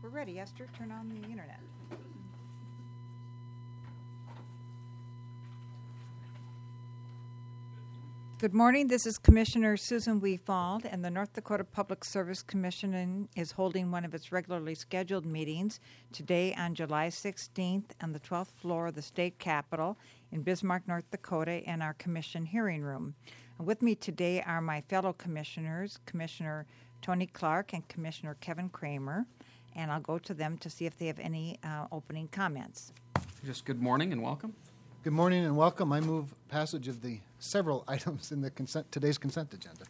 We're ready, Esther. Turn on the internet. Good morning. This is Commissioner Susan Weefald, and the North Dakota Public Service Commission is holding one of its regularly scheduled meetings today on July 16th on the 12th floor of the state capitol in Bismarck, North Dakota, in our commission hearing room. And with me today are my fellow commissioners, Commissioner Tony Clark and Commissioner Kevin Kramer, and I'll go to them to see if they have any opening comments. Just good morning and welcome. Good morning and welcome. I move passage of the several items in the today's consent agenda.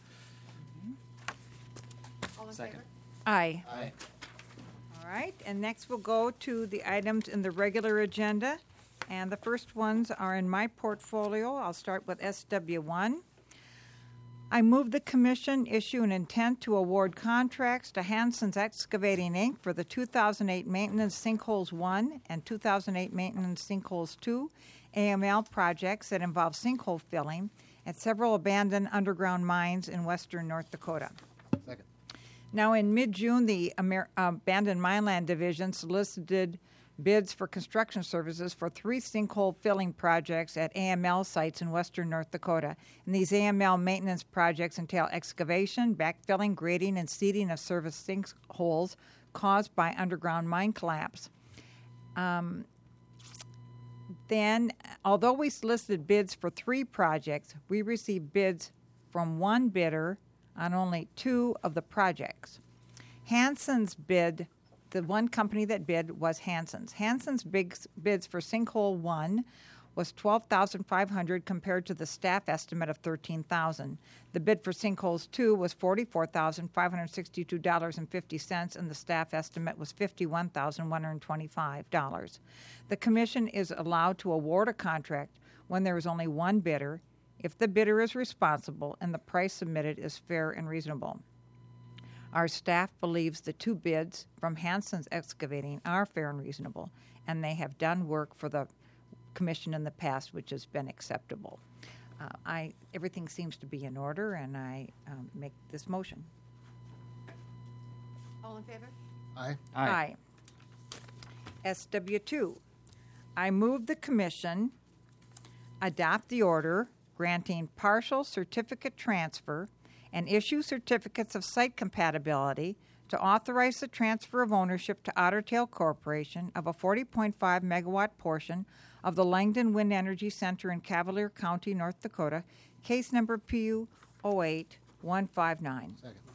All in Second. favor? Aye. Aye. All right, and next we'll go to the items in the regular agenda. And the first ones are in my portfolio. I'll start with SW1. I move the commission issue an intent to award contracts to Hanson's Excavating, Inc. for the 2008 Maintenance Sinkholes 1 and 2008 Maintenance Sinkholes 2 AML projects that involve sinkhole filling at several abandoned underground mines in western North Dakota. Second. Now, in mid-June, the Abandoned Mineland Division solicited bids for construction services for 3 sinkhole filling projects at AML sites in western North Dakota. And these AML maintenance projects entail excavation, backfilling, grading, and seeding of service sinkholes caused by underground mine collapse. Then, although we solicited bids for 3 projects, we received bids from 1 bidder on only 2 of the projects. Hanson's bid, the one company that bid was Hanson's. Hanson's bids for Sinkhole 1 was $12,500 compared to the staff estimate of $13,000. The bid for Sinkholes 2 was $44,562.50, and the staff estimate was $51,125. The commission is allowed to award a contract when there is only 1 bidder, if the bidder is responsible and the price submitted is fair and reasonable. Our staff believes the 2 bids from Hanson's Excavating are fair and reasonable, and they have done work for the commission in the past which has been acceptable. Everything seems to be in order, and I make this motion. All in favor? Aye. Aye. SW2. I move the commission adopt the order granting partial certificate transfer and issue certificates of site compatibility to authorize the transfer of ownership to Otter Tail Corporation of a 40.5 megawatt portion of the Langdon Wind Energy Center in Cavalier County, North Dakota, case number PU 08159. Second.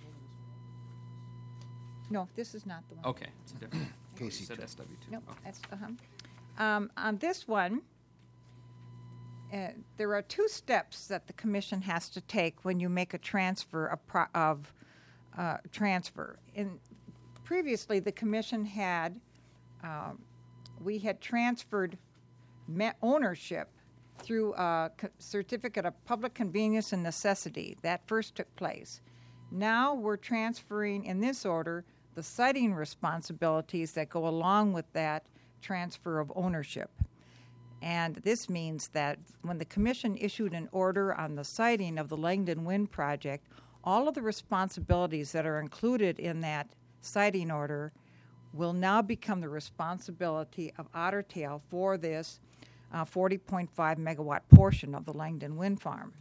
No, this is not the one. Okay, it's a different. Casey You said too. SW2. Nope, Okay. that's on this one, there are 2 steps that the commission has to take when you make a transfer of transfer. Previously, the commission had we had transferred ownership through a certificate of public convenience and necessity. That first took place. Now we're transferring in this order the siting responsibilities that go along with that transfer of ownership. And this means that when the commission issued an order on the siting of the Langdon Wind project, all of the responsibilities that are included in that siting order will now become the responsibility of Otter Tail for this 40.5 megawatt portion of the Langdon Wind Farm.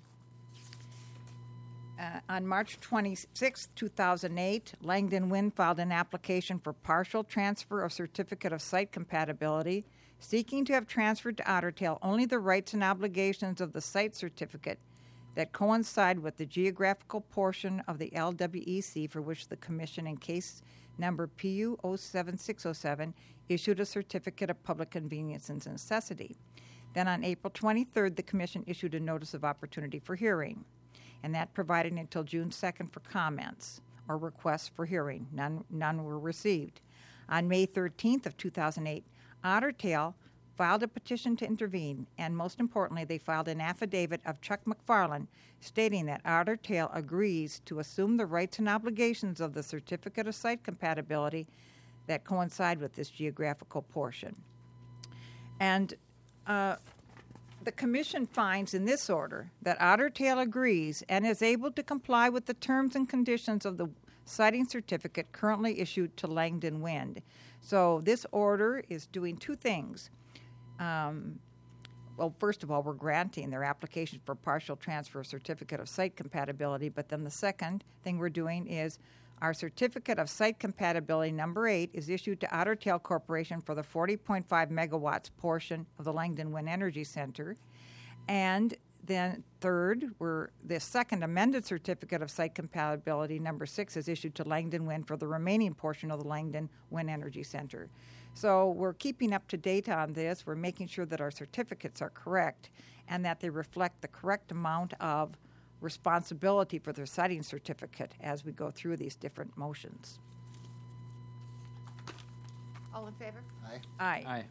On March 26, 2008, Langdon Wind filed an application for partial transfer of certificate of site compatibility, seeking to have transferred to Otter Tail only the rights and obligations of the site certificate that coincide with the geographical portion of the LWEC for which the Commission, in case number PU 07607, issued a certificate of public convenience and necessity. Then on April 23rd, the Commission issued a notice of opportunity for hearing, and that provided until June 2nd for comments or requests for hearing. None were received. On May 13th of 2008, Otter Tail filed a petition to intervene, and most importantly, they filed an affidavit of Chuck McFarland stating that Otter Tail agrees to assume the rights and obligations of the certificate of site compatibility that coincide with this geographical portion. And the Commission finds in this order that Otter Tail agrees and is able to comply with the terms and conditions of the siting certificate currently issued to Langdon Wind. So this order is doing two things. Well, first of all, we're granting their application for partial transfer certificate of site compatibility, but then the second thing we're doing is our certificate of site compatibility number 8 is issued to Otter Tail Corporation for the 40.5 megawatts portion of the Langdon Wind Energy Center. And then third, the second amended certificate of site compatibility number 6 is issued to Langdon Wind for the remaining portion of the Langdon Wind Energy Center. So we're keeping up to date on this. We're making sure that our certificates are correct and that they reflect the correct amount of responsibility for their siting certificate as we go through these different motions. All in favor? Aye. Aye.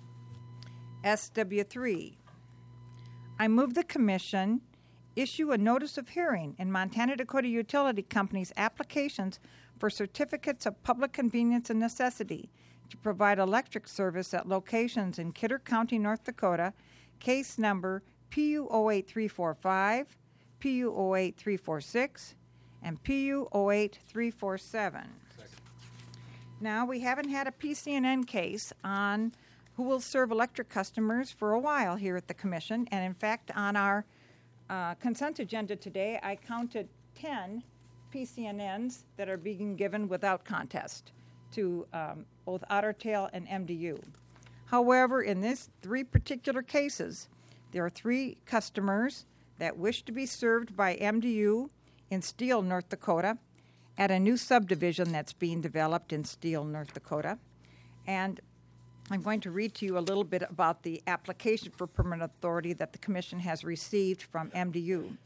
SW3. I move the Commission issue a notice of hearing in Montana Dakota Utility Company's applications for certificates of public convenience and necessity to provide electric service at locations in Kidder County, North Dakota, case number PU08345, PU08346, and PU08347. Now, we haven't had a PC&N case on who will serve electric customers for a while here at the Commission. And in fact, on our consent agenda today, I counted 10 PC&Ns that are being given without contest to both Otter Tail and MDU. However, in these 3 particular cases, there are 3 customers that wish to be served by MDU in Steele, North Dakota, at a new subdivision that's being developed in Steele, North Dakota. And I'm going to read to you a little bit about the application for permanent authority that the Commission has received from MDU.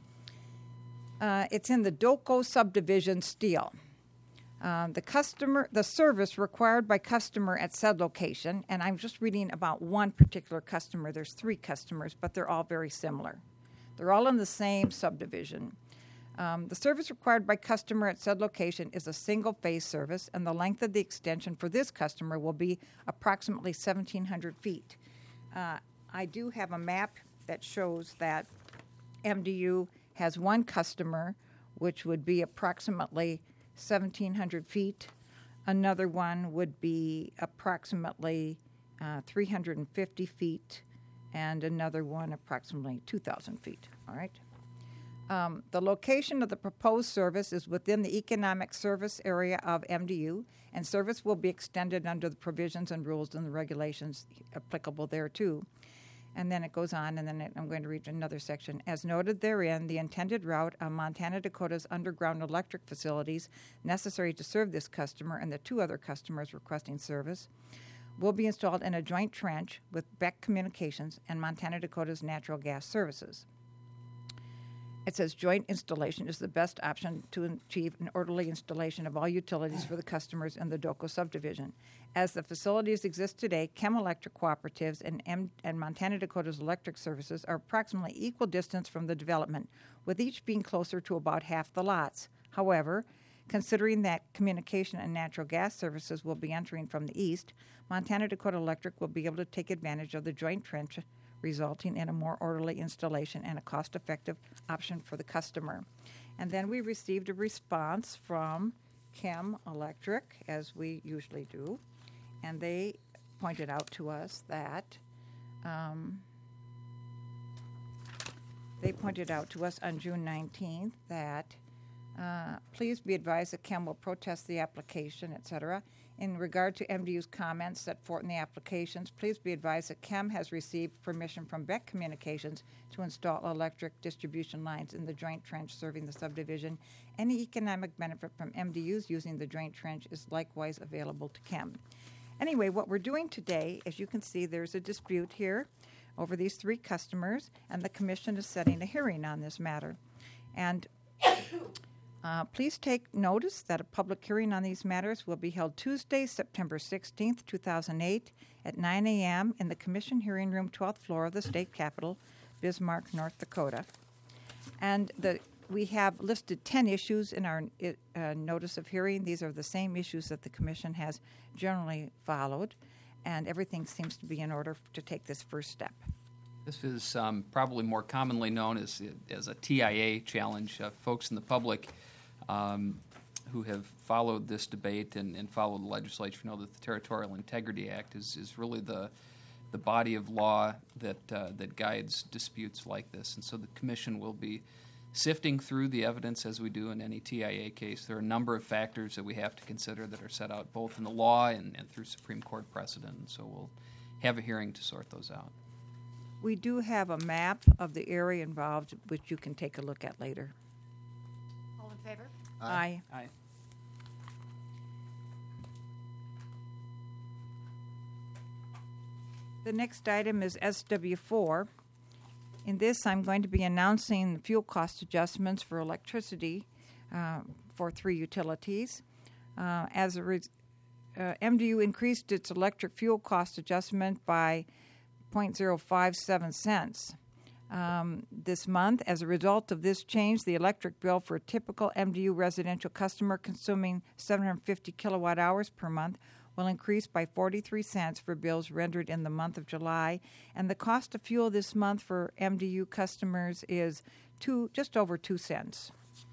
It's in the Doko subdivision, Steele. The service required by customer at said location, and I'm just reading about one particular customer. There's 3 customers, but they're all very similar. They're all in the same subdivision. The service required by customer at said location is a single-phase service, and the length of the extension for this customer will be approximately 1,700 feet. I do have a map that shows that MDU has one customer, which would be approximately 1,700 feet. Another one would be approximately 350 feet, and another one approximately 2,000 feet. All right. The location of the proposed service is within the economic service area of MDU, and service will be extended under the provisions and rules and the regulations applicable thereto. And then it goes on, and then I'm going to read another section. As noted therein, the intended route of Montana Dakota's underground electric facilities necessary to serve this customer and the 2 other customers requesting service will be installed in a joint trench with Beck Communications and Montana Dakota's natural gas services. It says joint installation is the best option to achieve an orderly installation of all utilities for the customers in the Doko subdivision. As the facilities exist today, Chem Electric Cooperatives and Montana Dakota's electric services are approximately equal distance from the development, with each being closer to about half the lots. However, considering that communication and natural gas services will be entering from the east, Montana Dakota Electric will be able to take advantage of the joint trench, resulting in a more orderly installation and a cost-effective option for the customer. And then we received a response from Chem Electric, as we usually do, and they pointed out to us that on June 19th that please be advised that Chem will protest the application, etc. In regard to MDU's comments set forth in the applications, please be advised that Chem has received permission from Beck Communications to install electric distribution lines in the joint trench serving the subdivision. Any economic benefit from MDU's using the joint trench is likewise available to Chem. Anyway, what we're doing today, as you can see, there's a dispute here over these 3 customers, and the Commission is setting a hearing on this matter. And please take notice that a public hearing on these matters will be held Tuesday, September 16th, 2008, at 9 a.m. in the Commission Hearing Room, 12th floor of the State Capitol, Bismarck, North Dakota. And we have listed 10 issues in our notice of hearing. These are the same issues that the Commission has generally followed, and everything seems to be in order to take this first step. This is probably more commonly known as a TIA challenge. Folks in the public who have followed this debate and followed the legislature know that the Territorial Integrity Act is really the body of law that guides disputes like this. And so the Commission will be sifting through the evidence as we do in any TIA case. There are a number of factors that we have to consider that are set out both in the law and through Supreme Court precedent. And so we'll have a hearing to sort those out. We do have a map of the area involved, which you can take a look at later. All in favor? Aye. Aye. The next item is SW4. In this, I'm going to be announcing fuel cost adjustments for electricity for 3 utilities. MDU increased its electric fuel cost adjustment by 0.057 cents this month. As a result of this change, the electric bill for a typical MDU residential customer consuming 750 kilowatt hours per month will increase by 43 cents for bills rendered in the month of July, and the cost of fuel this month for MDU customers is just over 2 cents.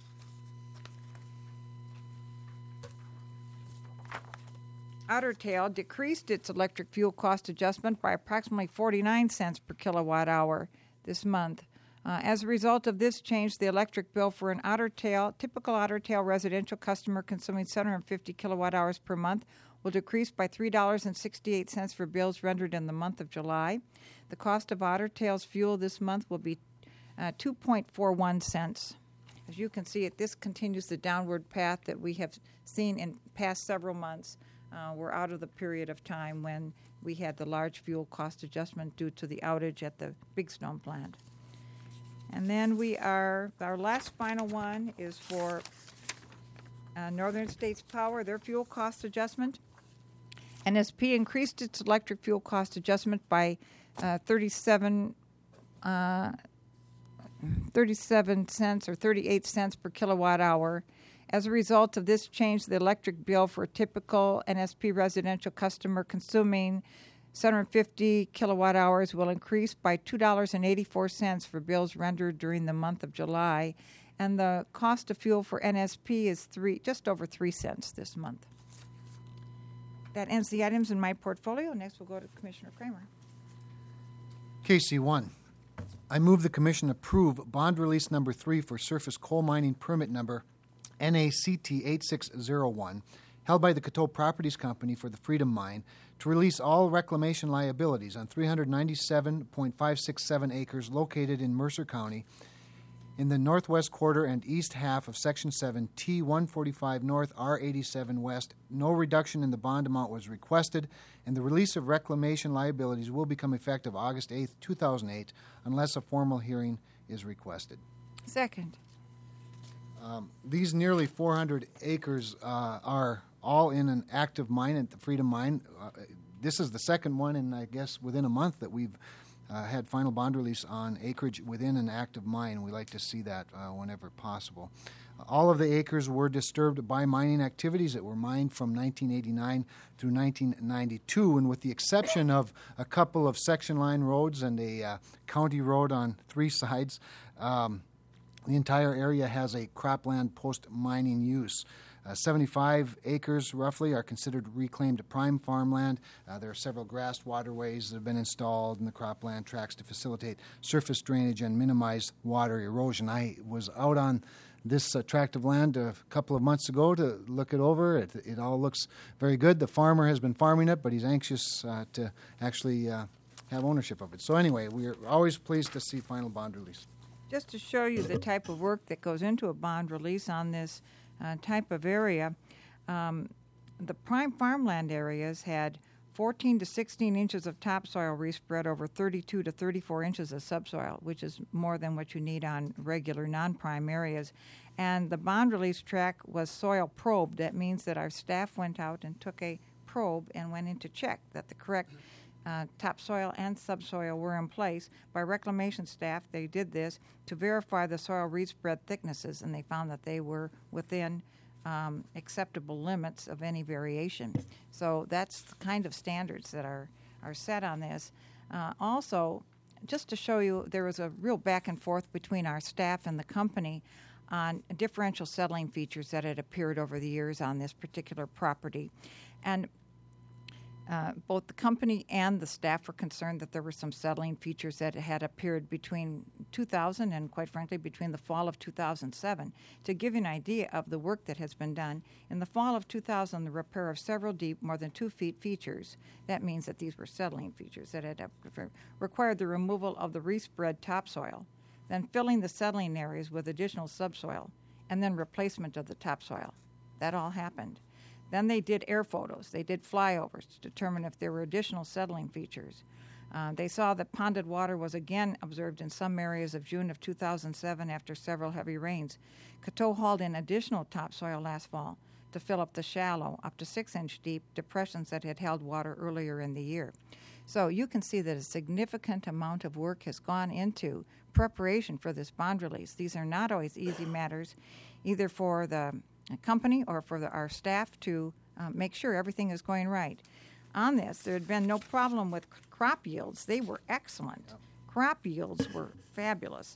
Otter Tail decreased its electric fuel cost adjustment by approximately 49 cents per kilowatt hour this month. As a result of this change, the electric bill for an typical Otter Tail residential customer consuming 750 kilowatt hours per month will decrease by $3.68 for bills rendered in the month of July. The cost of Otter Tail's fuel this month will be 2.41 cents. As you can see, this continues the downward path that we have seen in past several months. We're out of the period of time when we had the large fuel cost adjustment due to the outage at the Big Stone plant. And then our last final one is for Northern States Power, their fuel cost adjustment. NSP increased its electric fuel cost adjustment by 37 cents or 38 cents per kilowatt hour. As a result of this change, the electric bill for a typical NSP residential customer consuming 750 kilowatt hours will increase by $2.84 for bills rendered during the month of July, and the cost of fuel for NSP is just over 3 cents this month. That ends the items in my portfolio. Next, we'll go to Commissioner Kramer. KC1. I move the Commission approve bond release number 3 for surface coal mining permit number NACT 8601, held by the Coteau Properties Company for the Freedom Mine, to release all reclamation liabilities on 397.567 acres located in Mercer County in the northwest quarter and east half of Section 7, T145 North, R87 West. No reduction in the bond amount was requested, and the release of reclamation liabilities will become effective August 8, 2008, unless a formal hearing is requested. Second. These nearly 400 acres are all in an active mine at the Freedom Mine. This is the second one, and I guess within a month that we've had final bond release on acreage within an active mine. We like to see that whenever possible. All of the acres were disturbed by mining activities that were mined from 1989 through 1992, and with the exception of a couple of section line roads and a county road on 3 sides, the entire area has a cropland post-mining use. 75 acres, roughly, are considered reclaimed prime farmland. There are several grassed waterways that have been installed in the cropland tracts to facilitate surface drainage and minimize water erosion. I was out on this tract of land a couple of months ago to look it over. It all looks very good. The farmer has been farming it, but he's anxious to actually have ownership of it. So anyway, we are always pleased to see final bond release. Just to show you the type of work that goes into a bond release on this type of area, the prime farmland areas had 14 to 16 inches of topsoil respread over 32 to 34 inches of subsoil, which is more than what you need on regular non-prime areas. And the bond release track was soil probed. That means that our staff went out and took a probe and went in to check that the correct topsoil and subsoil were in place. By reclamation staff, they did this to verify the soil respread thicknesses, and they found that they were within acceptable limits of any variation. So that's the kind of standards that are set on this. Also, just to show you, there was a real back and forth between our staff and the company on differential settling features that had appeared over the years on this particular property. And both the company and the staff were concerned that there were some settling features that had appeared between 2000 and, quite frankly, between the fall of 2007. To give you an idea of the work that has been done, in the fall of 2000, the repair of several deep, more than 2 feet features, that means that these were settling features that had required the removal of the respread topsoil, then filling the settling areas with additional subsoil, and then replacement of the topsoil. That all happened. Then they did air photos. They did flyovers to determine if there were additional settling features. They saw that ponded water was again observed in some areas of June of 2007 after several heavy rains. Coteau hauled in additional topsoil last fall to fill up the shallow, up to 6-inch deep depressions that had held water earlier in the year. So you can see that a significant amount of work has gone into preparation for this bond release. These are not always easy matters, either for the company or for our staff to make sure everything is going right. On this, there had been no problem with crop yields. They were excellent. Yep. Crop yields were fabulous.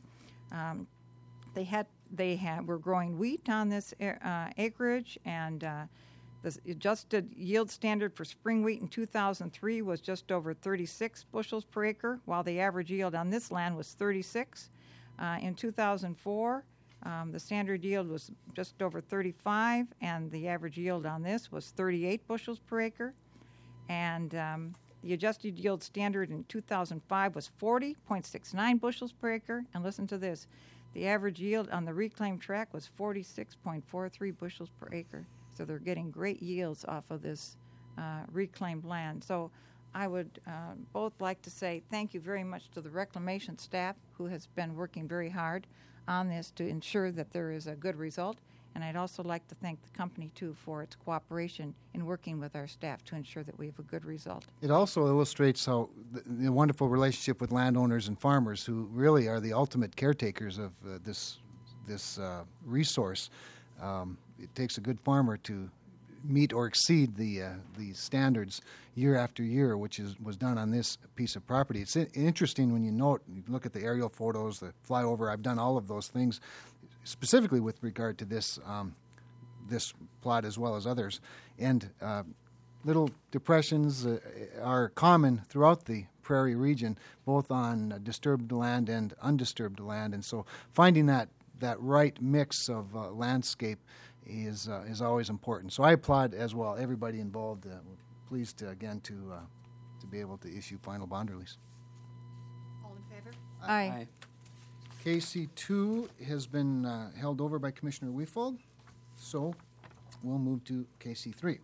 They were growing wheat on this acreage, and the adjusted yield standard for spring wheat in 2003 was just over 36 bushels per acre, while the average yield on this land was 36. In 2004, the standard yield was just over 35, and the average yield on this was 38 bushels per acre. And the adjusted yield standard in 2005 was 40.69 bushels per acre. And listen to this. The average yield on the reclaimed tract was 46.43 bushels per acre. So they're getting great yields off of this reclaimed land. So I would both like to say thank you very much to the reclamation staff, who has been working very hard on this to ensure that there is a good result. And I'd also like to thank the company, too, for its cooperation in working with our staff to ensure that we have a good result. It also illustrates how the wonderful relationship with landowners and farmers, who really are the ultimate caretakers of this resource. It takes a good farmer to meet or exceed the standards year after year, which was done on this piece of property. It's interesting when you look at the aerial photos, the flyover. I've done all of those things, specifically with regard to this plot as well as others. And little depressions are common throughout the prairie region, both on disturbed land and undisturbed land. And so finding that right mix of landscape is always important. So I applaud as well everybody involved. Pleased again to be able to issue final bond release. All in favor? Aye. KC2 has been held over by Commissioner Weefold, so we'll move to KC3.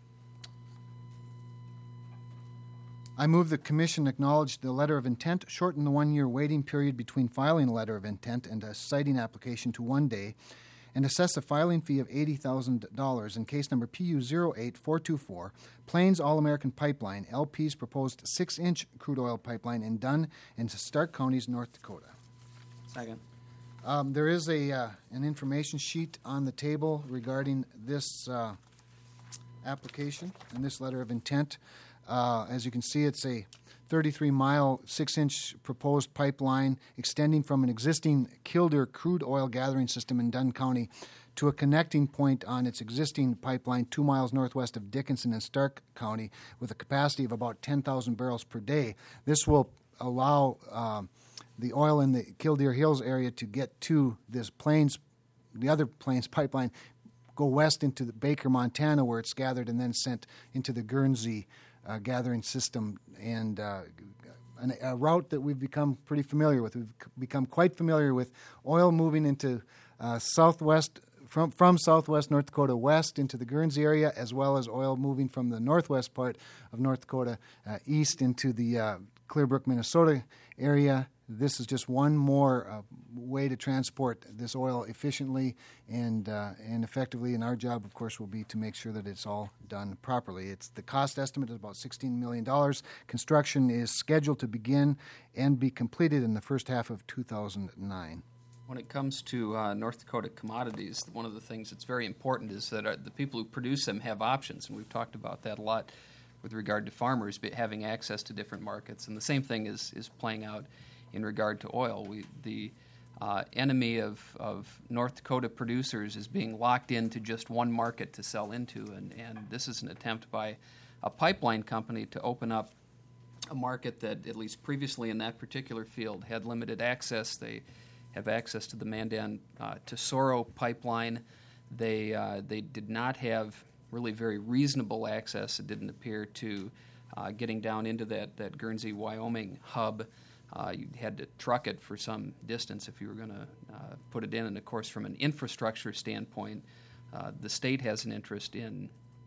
I move the Commission acknowledge the letter of intent, shorten the 1-year waiting period between filing a letter of intent and a citing application to 1 day, and assess a filing fee of $80,000 in case number PU 08424, Plains All-American Pipeline, LP's proposed 6-inch crude oil pipeline in Dunn and Stark Counties, North Dakota. Second. There is an information sheet on the table regarding this application and this letter of intent. As you can see, it's a 33-mile, 6-inch proposed pipeline extending from an existing Killdeer crude oil gathering system in Dunn County to a connecting point on its existing pipeline 2 miles northwest of Dickinson in Stark County with a capacity of about 10,000 barrels per day. This will allow the oil in the Killdeer Hills area to get to this the other Plains pipeline, go west into the Baker, Montana, where it's gathered and then sent into the Guernsey gathering system, and a route that we've become pretty familiar with. We've become quite familiar with oil moving into southwest from southwest North Dakota west into the Guernsey area, as well as oil moving from the northwest part of North Dakota east into the Clearbrook, Minnesota area. This is just one more way to transport this oil efficiently and effectively. And our job, of course, will be to make sure that it's all done properly. The cost estimate is about $16 million. Construction is scheduled to begin and be completed in the first half of 2009. When it comes to North Dakota commodities, one of the things that's very important is that the people who produce them have options, and we've talked about that a lot with regard to farmers having access to different markets. And the same thing is playing out in regard to oil. The enemy of North Dakota producers is being locked into just one market to sell into, and this is an attempt by a pipeline company to open up a market that, at least previously in that particular field, had limited access. They have access to the Mandan Tesoro pipeline. They did not have really very reasonable access, it didn't appear, to getting down into that Guernsey, Wyoming hub. You had to truck it for some distance if you were going to put it in. And, of course, from an infrastructure standpoint, the state has an interest in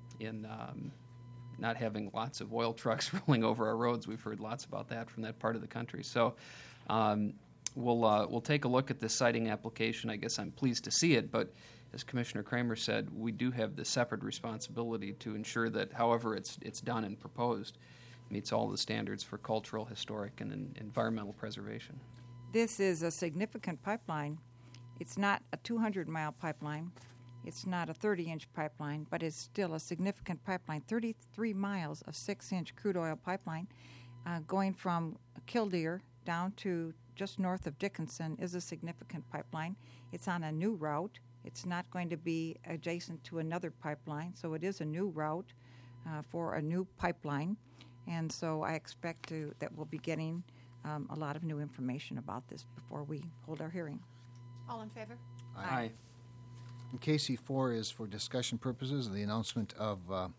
not having lots of oil trucks rolling over our roads. We've heard lots about that from that part of the country. So we'll take a look at this siting application. I guess I'm pleased to see it, but as Commissioner Kramer said, we do have the separate responsibility to ensure that, however it's done and proposed, meets all the standards for cultural, historic, and environmental preservation. This is a significant pipeline. It's not a 200-mile pipeline. It's not a 30-inch pipeline, but it's still a significant pipeline. 33 miles of 6-inch crude oil pipeline going from Killdeer down to just north of Dickinson is a significant pipeline. It's on a new route. It's not going to be adjacent to another pipeline, so it is a new route for a new pipeline. And so I expect that we'll be getting a lot of new information about this before we hold our hearing. All in favor? Aye. And KC4 is for discussion purposes, the announcement of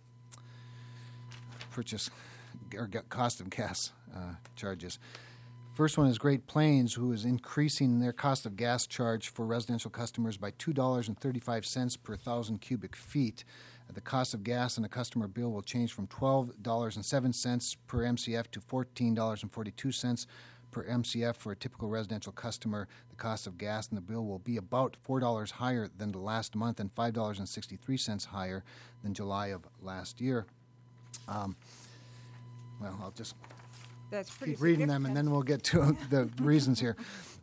purchase or cost of gas charges. First one is Great Plains, who is increasing their cost of gas charge for residential customers by $2.35 per 1,000 cubic feet. The cost of gas in a customer bill will change from $12.07 per MCF to $14.42 per MCF for a typical residential customer. The cost of gas in the bill will be about $4 higher than the last month and $5.63 higher than July of last year. I'll just keep reading them, and then we'll get to the reasons here.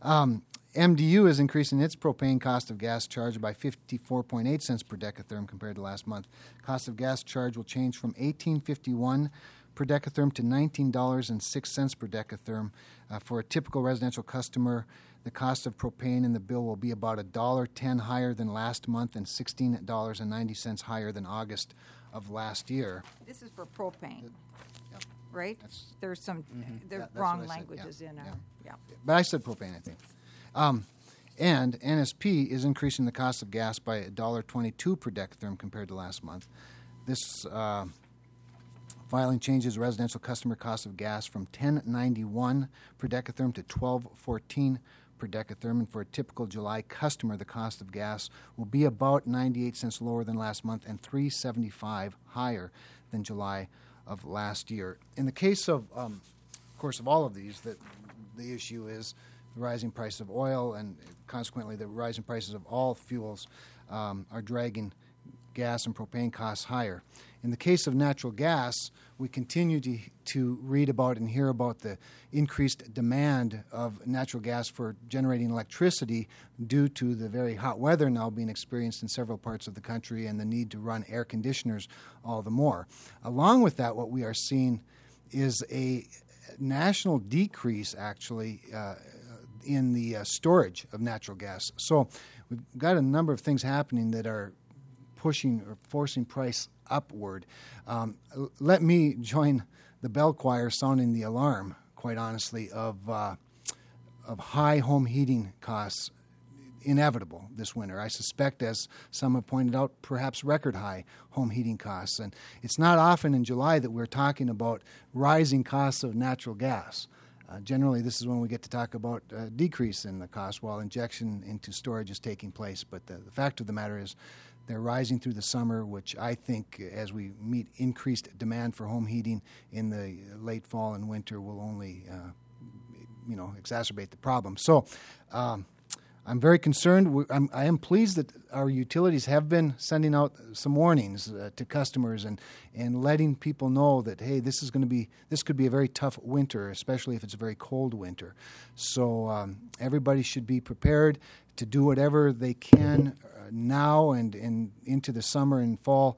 MDU is increasing its propane cost of gas charge by 54.8 cents per decatherm compared to last month. Cost of gas charge will change from $18.51 per decatherm to $19.06 per decatherm. For a typical residential customer, the cost of propane in the bill will be about $1.10 higher than last month and $16.90 higher than August of last year. This is for propane, right? There's some that's wrong what I said, languages in there. Yeah. But I said propane, I think. And NSP is increasing the cost of gas by $1.22 per decatherm compared to last month. This filing changes residential customer cost of gas from $10.91 per decatherm to $12.14 per decatherm. And for a typical July customer, the cost of gas will be about 98 cents lower than last month and $3.75 higher than July of last year. In the case of course, of all of these, the issue is the rising price of oil, and consequently the rising prices of all fuels are dragging gas and propane costs higher. In the case of natural gas, we continue to read about and hear about the increased demand of natural gas for generating electricity due to the very hot weather now being experienced in several parts of the country and the need to run air conditioners all the more. Along with that, what we are seeing is a national decrease, actually, in the storage of natural gas. So we've got a number of things happening that are pushing or forcing price upward. Let me join the bell choir sounding the alarm, quite honestly, of high home heating costs inevitable this winter. I suspect, as some have pointed out, perhaps record high home heating costs. And it's not often in July that we're talking about rising costs of natural gas. Generally, this is when we get to talk about a decrease in the cost while injection into storage is taking place. But the fact of the matter is they're rising through the summer, which I think, as we meet increased demand for home heating in the late fall and winter, will only exacerbate the problem. So I'm very concerned. I am pleased that our utilities have been sending out some warnings to customers and letting people know that, hey, this could be a very tough winter, especially if it's a very cold winter. So everybody should be prepared to do whatever they can now and into the summer and fall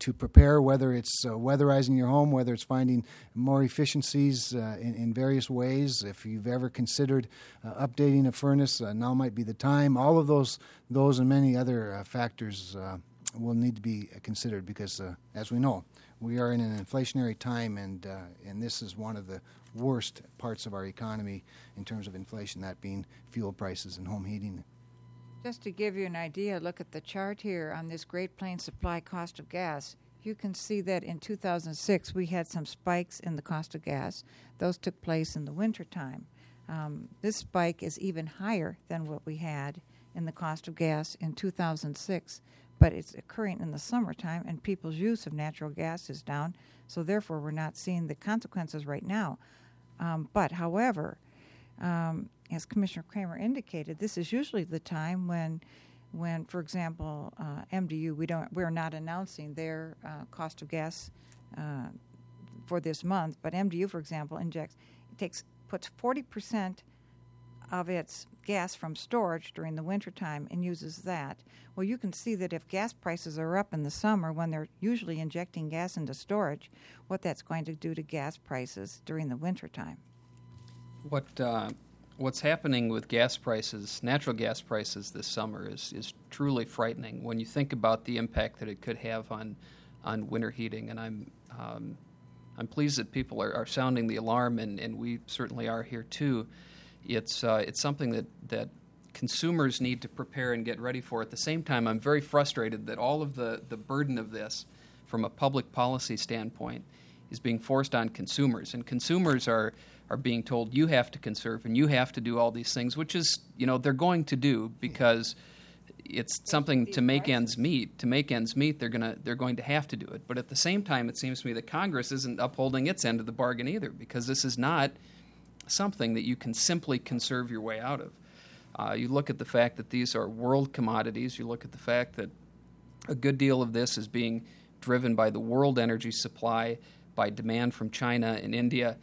to prepare, whether it's weatherizing your home, whether it's finding more efficiencies in various ways. If you've ever considered updating a furnace, now might be the time. All of those and many other factors will need to be considered because, as we know, we are in an inflationary time, and this is one of the worst parts of our economy in terms of inflation, that being fuel prices and home heating. Just to give you an idea, look at the chart here on this Great Plains supply cost of gas. You can see that in 2006 we had some spikes in the cost of gas. Those took place in the wintertime. This spike is even higher than what we had in the cost of gas in 2006, but it's occurring in the summertime, and people's use of natural gas is down, so therefore we're not seeing the consequences right now. But however, as Commissioner Kramer indicated, this is usually the time when, for example, MDU, we're not announcing their cost of gas for this month, but MDU, for example, puts 40% of its gas from storage during the wintertime and uses that. Well, you can see that if gas prices are up in the summer when they're usually injecting gas into storage, what that's going to do to gas prices during the wintertime. What's happening with gas prices, natural gas prices this summer is truly frightening when you think about the impact that it could have on winter heating. And I'm pleased that people are sounding the alarm, and we certainly are here too. It's something that consumers need to prepare and get ready for. At the same time, I'm very frustrated that all of the burden of this from a public policy standpoint is being forced on consumers. And consumers are being told, you have to conserve and you have to do all these things, which is, they're going to do because it's something to make ends meet. To make ends meet, they're going to have to do it. But at the same time, it seems to me that Congress isn't upholding its end of the bargain either, because this is not something that you can simply conserve your way out of. You look at the fact that these are world commodities. You look at the fact that a good deal of this is being driven by the world energy supply, by demand from China and India.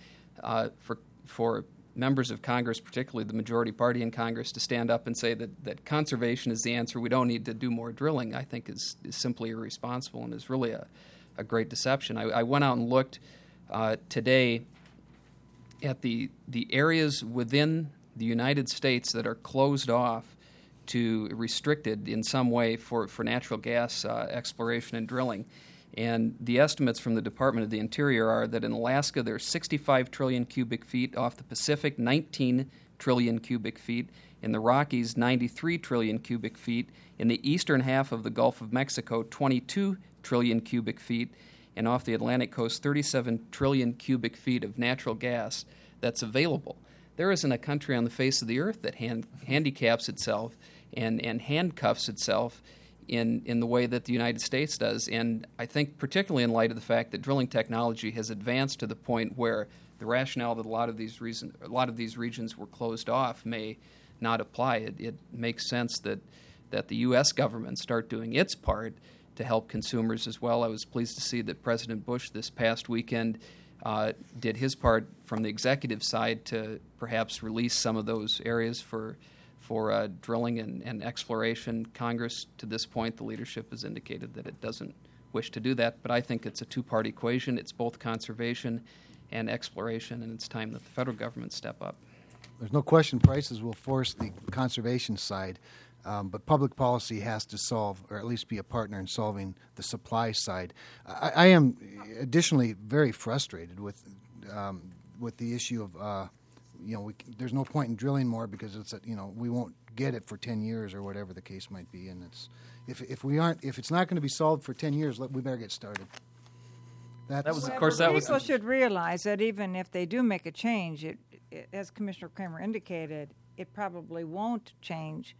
For members of Congress, particularly the majority party in Congress, to stand up and say that conservation is the answer, we don't need to do more drilling, I think is simply irresponsible and is really a great deception. I went out and looked today at the areas within the United States that are closed off to restricted in some way for natural gas exploration and drilling. And the estimates from the Department of the Interior are that in Alaska there's 65 trillion cubic feet, off the Pacific 19 trillion cubic feet, in the Rockies 93 trillion cubic feet, in the eastern half of the Gulf of Mexico 22 trillion cubic feet, and off the Atlantic coast 37 trillion cubic feet of natural gas that's available. There isn't a country on the face of the earth that handicaps itself and handcuffs itself in the way that the United States does. And I think particularly in light of the fact that drilling technology has advanced to the point where the rationale that a lot of these regions were closed off may not apply. It makes sense that the U.S. government start doing its part to help consumers as well. I was pleased to see that President Bush this past weekend did his part from the executive side to perhaps release some of those areas for drilling and exploration. Congress, to this point, the leadership has indicated that it doesn't wish to do that, but I think it's a two-part equation. It's both conservation and exploration, and it's time that the federal government step up. There's no question prices will force the conservation side, but public policy has to solve, or at least be a partner in solving, the supply side. I am additionally very frustrated with the issue of there's no point in drilling more because we won't get it for 10 years or whatever the case might be, and it's if it's not going to be solved for 10 years, we better get started. People should realize that even if they do make a change, it as Commissioner Kramer indicated, it probably won't change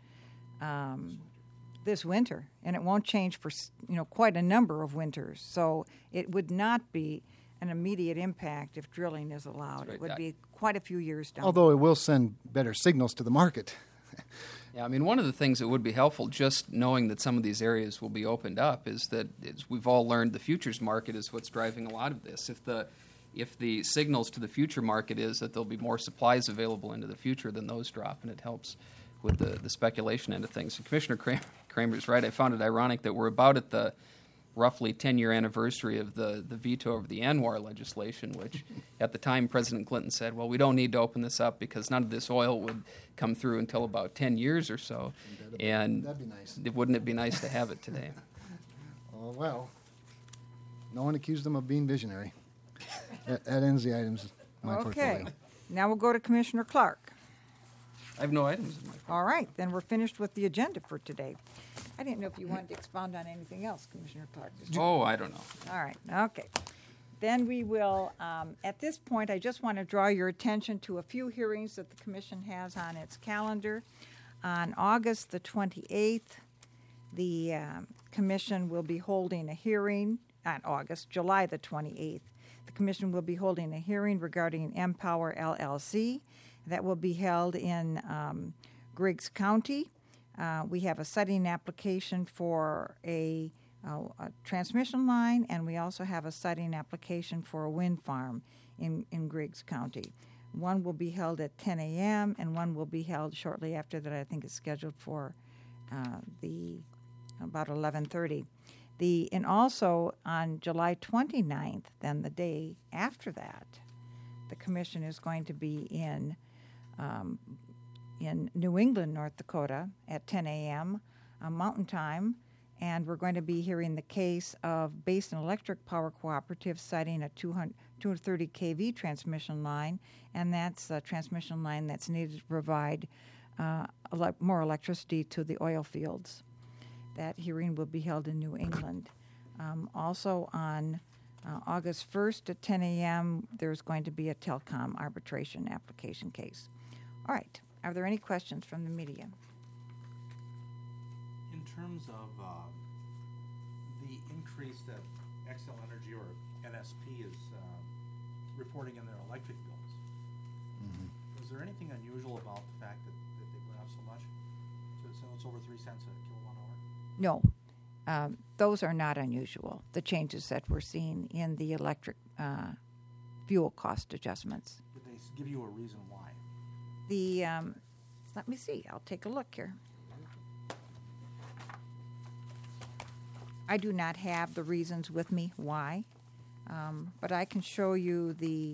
this winter, and it won't change for quite a number of winters. So it would not be an immediate impact if drilling is allowed. Right. It would be quite a few years down. Although it will send better signals to the market. Yeah, I mean, one of the things that would be helpful, just knowing that some of these areas will be opened up, is that we've all learned the futures market is what's driving a lot of this. If the signals to the future market is that there'll be more supplies available into the future, then those drop, and it helps with the speculation end of things. And Commissioner Kramer's right. I found it ironic that we're about at the roughly 10-year anniversary of the veto of the ANWR legislation, which at the time President Clinton said, well, we don't need to open this up because none of this oil would come through until about 10 years or so. And That'd be nice. wouldn't it be nice to have it today? Oh, well, no one accused them of being visionary. That ends the items in my Okay. portfolio. Now we'll go to Commissioner Clark. I have no items in my All right, then we're finished with the agenda for today. I didn't know if you wanted to expound on anything else, Commissioner Clark. Oh, I don't know. All right, okay. Then we will, at this point, I just want to draw your attention to a few hearings that the commission has on its calendar. On August the 28th, the commission will be holding a hearing, July the 28th. The commission will be holding a hearing regarding Empower LLC. That will be held in Griggs County. We have a siting application for a transmission line, and we also have a siting application for a wind farm in Griggs County. One will be held at 10 a.m., and one will be held shortly after that. I think it's scheduled for about 11:30. And also on July 29th, then the day after that, the commission is going to be in New England, North Dakota, at 10 a.m. Mountain Time, and we're going to be hearing the case of Basin Electric Power Cooperative citing a 230 kV transmission line, and that's a transmission line that's needed to provide more electricity to the oil fields. That hearing will be held in New England. Also on August 1st at 10 a.m., there's going to be a telecom arbitration application case. All right. Are there any questions from the media? In terms of the increase that Xcel Energy or NSP is reporting in their electric bills, is there anything unusual about the fact that they went up so much? So it's over 3 cents a kilowatt hour? No. Those are not unusual, the changes that we're seeing in the electric fuel cost adjustments. Did they give you a reason why? Let me see. I'll take a look here. I do not have the reasons with me why, but I can show you the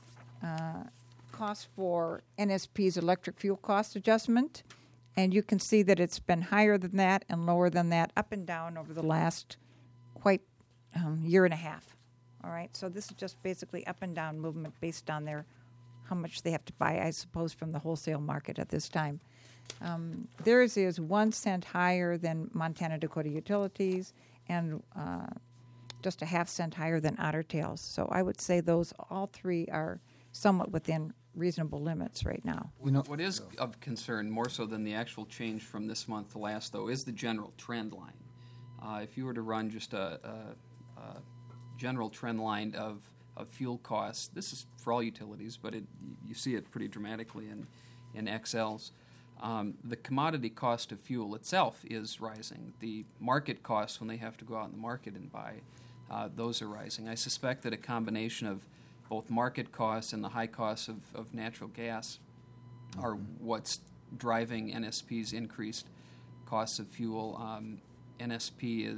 cost for NSP's electric fuel cost adjustment, and you can see that it's been higher than that and lower than that, up and down over the last year and a half. All right, so this is just basically up and down movement based on how much they have to buy, I suppose, from the wholesale market at this time. Theirs is 1 cent higher than Montana Dakota Utilities and just a half cent higher than Otter Tails. So I would say all three are somewhat within reasonable limits right now. What is of concern, more so than the actual change from this month to last, though, is the general trend line. If you were to run just a general trend line of fuel costs, this is for all utilities, but you see it pretty dramatically in XLs. The commodity cost of fuel itself is rising. The market costs, when they have to go out in the market and buy, those are rising. I suspect that a combination of both market costs and the high costs of natural gas are what's driving NSP's increased costs of fuel. NSP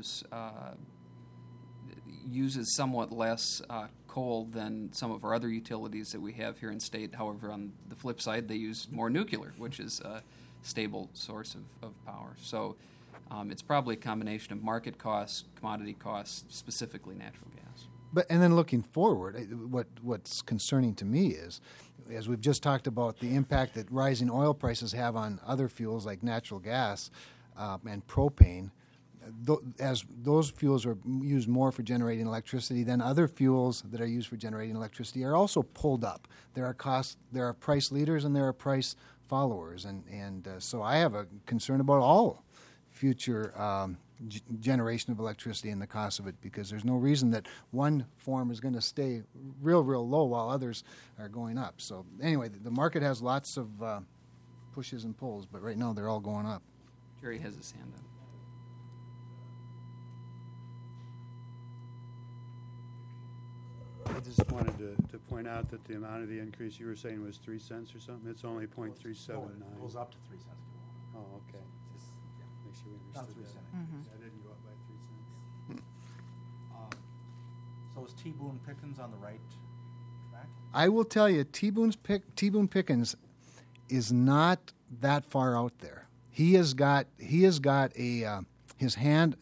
uses somewhat less coal than some of our other utilities that we have here in state. However, on the flip side, they use more nuclear, which is a stable source of power. So it's probably a combination of market costs, commodity costs, specifically natural gas. And then looking forward, what's concerning to me is, as we've just talked about, the impact that rising oil prices have on other fuels like natural gas and propane. As those fuels are used more for generating electricity, then other fuels that are used for generating electricity are also pulled up. There are price leaders and there are price followers, and so I have a concern about all future generation of electricity and the cost of it, because there's no reason that one form is going to stay real low while others are going up. So anyway, the market has lots of pushes and pulls, but right now they're all going up. Jerry has his hand up. I just wanted to point out that the amount of the increase you were saying was 3 cents or something. It's only 0.379. It goes up to 3 cents a kilowatt. Oh, okay. Make sure we Not understood 3 that. cents. Mm-hmm. That didn't go up by 3 cents. So is T. Boone Pickens on the right track? I will tell you, T. Boone Pickens is not that far out there. He has got a his hand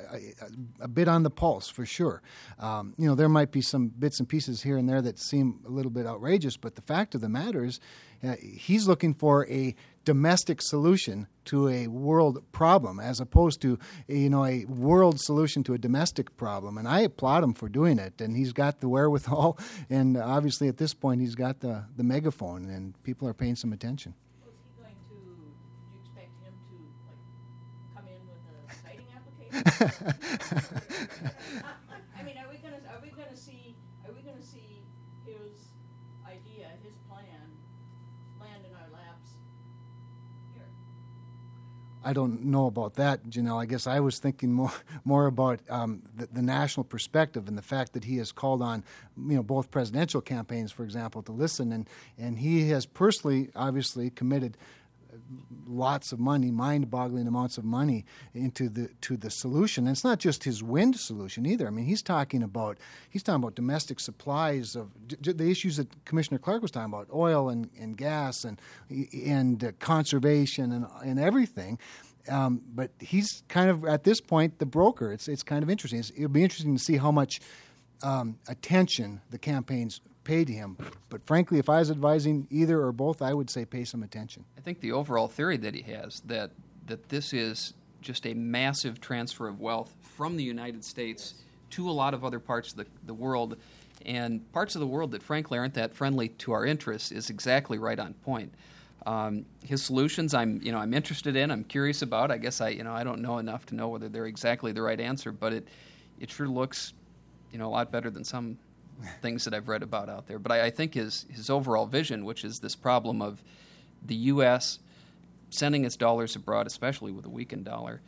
a bit on the pulse for sure. There might be some bits and pieces here and there that seem a little bit outrageous, but the fact of the matter is, he's looking for a domestic solution to a world problem, as opposed to a world solution to a domestic problem. And I applaud him for doing it. And he's got the wherewithal, and obviously at this point he's got the megaphone, and people are paying some attention. Was he going to? Do you expect him to come in with a citing application? I mean, are we going to see his idea, his plan, land in our laps here? I don't know about that, Janelle. I guess I was thinking more about the national perspective and the fact that he has called on, both presidential campaigns, for example, to listen, and he has personally, obviously, committed lots of money, mind-boggling amounts of money into the solution. And it's not just his wind solution either. I mean, he's talking about domestic supplies of the issues that Commissioner Clark was talking about, oil and gas and conservation and everything. But he's kind of at this point the broker. It's kind of interesting. It'll be interesting to see how much attention the campaigns pay to him. But frankly, if I was advising either or both, I would say pay some attention. I think the overall theory that he has, that this is just a massive transfer of wealth from the United States to a lot of other parts of the world, and parts of the world that frankly aren't that friendly to our interests, is exactly right on point. His solutions, I'm interested in, I'm curious about. I guess I don't know enough to know whether they're exactly the right answer, but it sure looks, a lot better than some things that I've read about out there. But I think his overall vision, which is this problem of the U.S. sending its dollars abroad, especially with a weakened dollar,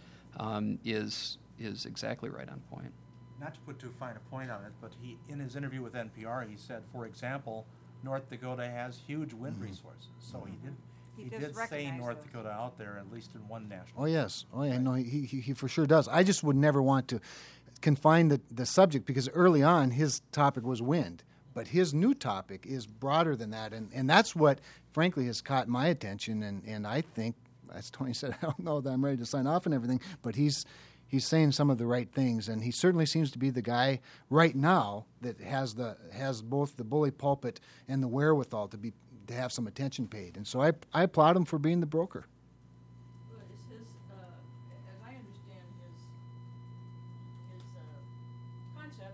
is exactly right on point. Not to put too fine a point on it, but in his interview with NPR, he said, for example, North Dakota has huge wind resources. So he did say North Dakota out there, at least in one national. Oh yes, no, he for sure does. I just would never want to confine the subject, because early on his topic was wind, but his new topic is broader than that, and that's what frankly has caught my attention. And I think, as Tony said, I don't know that I'm ready to sign off and everything, but he's saying some of the right things, and he certainly seems to be the guy right now that has both the bully pulpit and the wherewithal to have some attention paid. And so I applaud him for being the broker. Well, is his, as I understand his concept,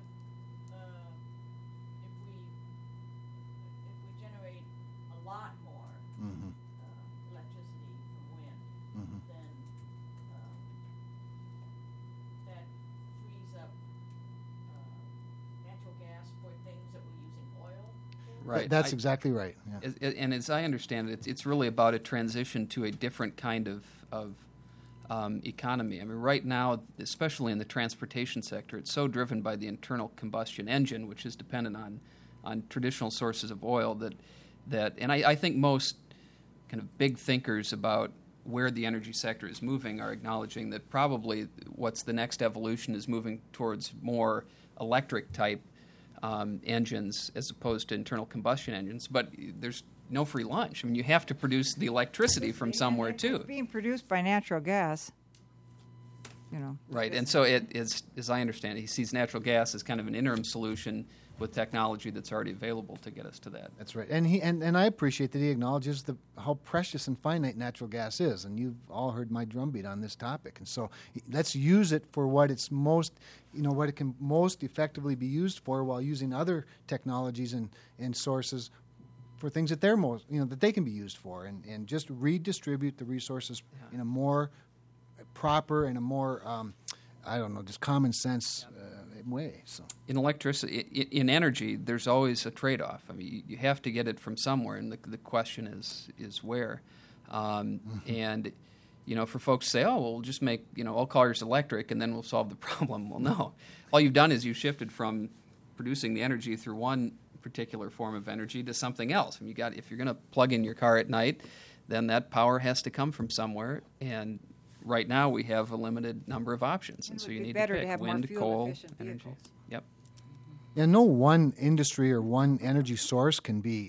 if we generate a lot more electricity from wind, then that frees up natural gas for things that we're using oil for. Right. That's exactly right. Yeah. And as I understand it, it's really about a transition to a different kind of economy. I mean, right now, especially in the transportation sector, it's so driven by the internal combustion engine, which is dependent on traditional sources of oil that and I think most kind of big thinkers about where the energy sector is moving are acknowledging that probably what's the next evolution is moving towards more electric type engines as opposed to internal combustion engines. But there's no free lunch. I mean, you have to produce the electricity from somewhere too. It's being produced by natural gas. Right, and so it is, as I understand it, he sees natural gas as kind of an interim solution with technology that's already available to get us to that. That's right, and I appreciate that he acknowledges how precious and finite natural gas is, and you've all heard my drumbeat on this topic. And so let's use it for what it's most, what it can most effectively be used for, while using other technologies and sources for things that they're most, that they can be used for, and just redistribute the resources in a more proper and a more, just common sense way. So in electricity, in energy, there's always a trade-off. I mean, you have to get it from somewhere, and the question is where. And for folks to say, oh, well, we'll just make all cars electric, and then we'll solve the problem. Well, no. All you've done is you shifted from producing the energy through one particular form of energy to something else. I mean, if you're going to plug in your car at night, then that power has to come from somewhere. And right now we have a limited number of options, and so you need to pick have wind, more coal, fuel-efficient energy. vehicles. Yep. Yeah, no one industry or one energy source can be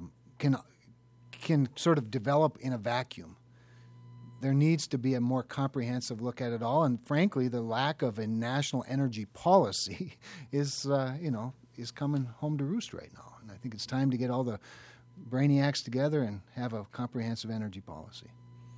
can sort of develop in a vacuum. There needs to be a more comprehensive look at it all, and frankly, the lack of a national energy policy is is coming home to roost right now. And I think it's time to get all the brainiacs together and have a comprehensive energy policy.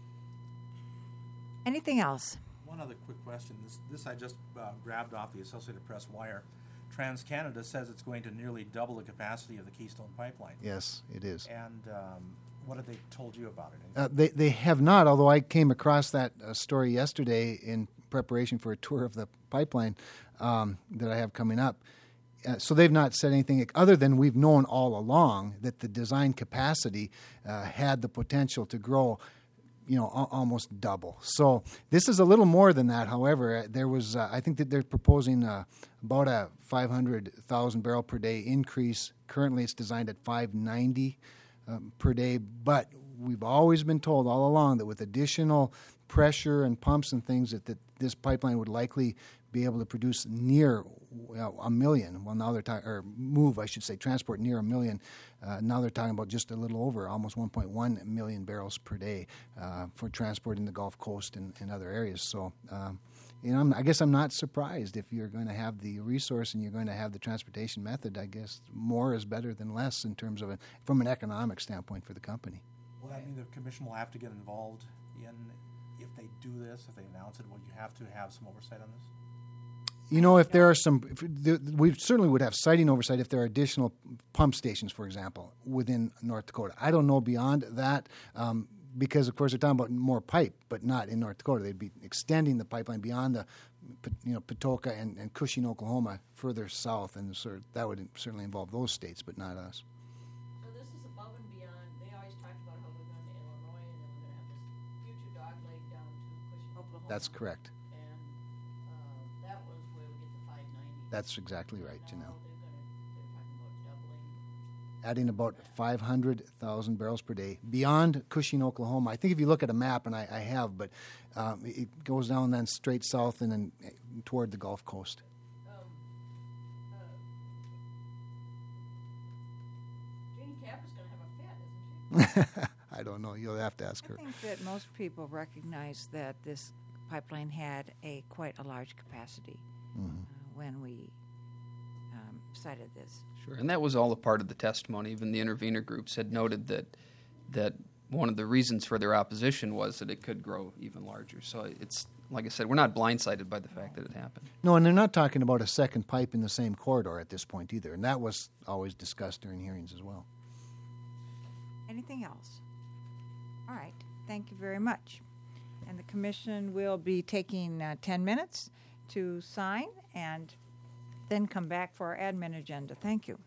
Anything else? One other quick question. This I just grabbed off the Associated Press wire. TransCanada says it's going to nearly double the capacity of the Keystone Pipeline. Yes, it is. And what have they told you about it? They have not, although I came across that story yesterday in preparation for a tour of the pipeline that I have coming up. So they've not said anything other than we've known all along that the design capacity had the potential to grow, almost double. So this is a little more than that. However, there was, I think that they're proposing about a 500,000 barrel per day increase. Currently, it's designed at 590 per day, but we've always been told all along that with additional pressure and pumps and things that this pipeline would likely be able to produce near a million. Well, now they're talking, or move, I should say, transport near a million. Now they're talking about just a little over, almost 1.1 million barrels per day for transport in the Gulf Coast and other areas. So, I guess I'm not surprised if you're going to have the resource and you're going to have the transportation method. I guess more is better than less in terms of from an economic standpoint for the company. Well, that mean the commission will have to get involved in, if they do this, if they announce it, will you have to have some oversight on this? If there are we certainly would have siting oversight if there are additional pump stations, for example, within North Dakota. I don't know beyond that because, of course, they're talking about more pipe, but not in North Dakota. They'd be extending the pipeline beyond the, Patoka and Cushing, Oklahoma, further south, and that would certainly involve those states, but not us. So this is above and beyond. They always talked about how we're going to Illinois and then we're going to have this future dog leg down to Cushing, Oklahoma. That's correct. And that was where we get the 590. That's exactly right, Now Janelle. they're talking about doubling. Adding about 500,000 barrels per day beyond Cushing, Oklahoma. I think if you look at a map, and I have, but it goes down then straight south and then toward the Gulf Coast. Jane Capper's going to have a fit, isn't she? I don't know. You'll have to ask I her. think that most people recognize that this pipeline had quite a large capacity when we cited this. Sure, and that was all a part of the testimony. Even the intervener groups had noted that one of the reasons for their opposition was that it could grow even larger. So it's, like I said, we're not blindsided by the fact that it happened. No, and they're not talking about a second pipe in the same corridor at this point either, and that was always discussed during hearings as well. Anything else? All right. Thank you very much. And the commission will be taking 10 minutes to sign and then come back for our admin agenda. Thank you.